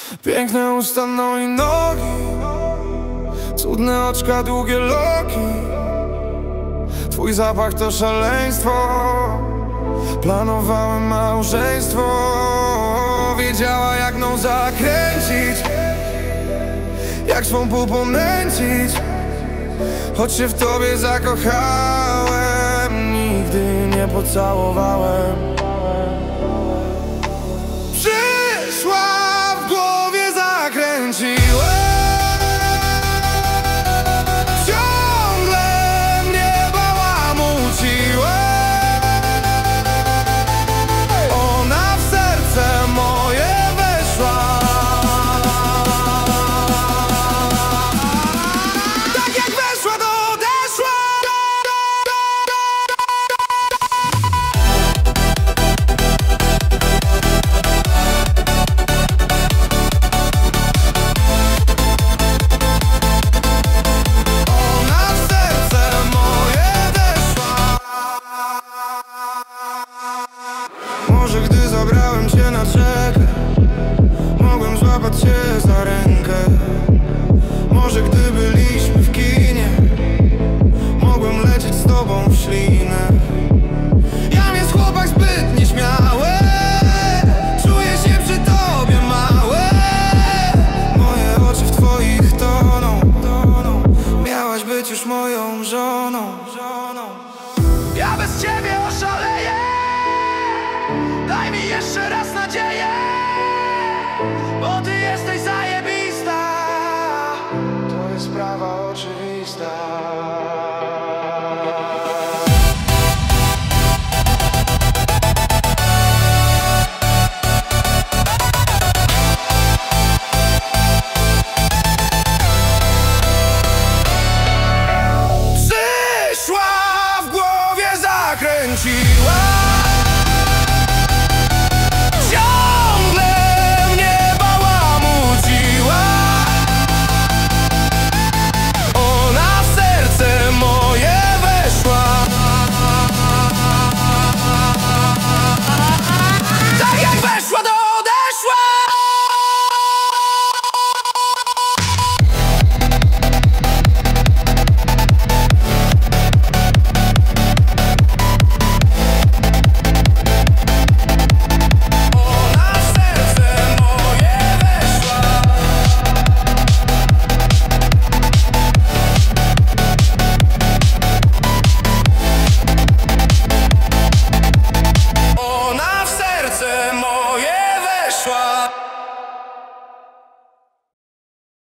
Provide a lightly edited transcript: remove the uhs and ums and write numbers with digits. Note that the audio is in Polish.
Piękne usta, no i nogi, cudne oczka, długie loki. Twój zapach to szaleństwo. Planowałem małżeństwo. Wiedziała, jak mną zakręcić, jak swą pupą nęcić. Choć się w tobie zakochałem, nigdy nie pocałowałem. Przyszła, w głowie zakręciłem. Ciągle mnie bałamuciłem. Ona w serce moje weszła. Tak jak weszła, to odeszła. Ona w serce moje weszła. Może gdy zabrałem cię na rzekę, mogłem złapać cię za rękę. Może gdy byliśmy w kinie, mogłem lecieć z tobą w ślinę. Jam jest chłopak zbyt nieśmiały, czuję się przy tobie mały. Moje oczy w twoich toną. Miałaś być już moją żoną. Ja bez ciebie oszaleję. Daj mi jeszcze raz nadzieję, bo ty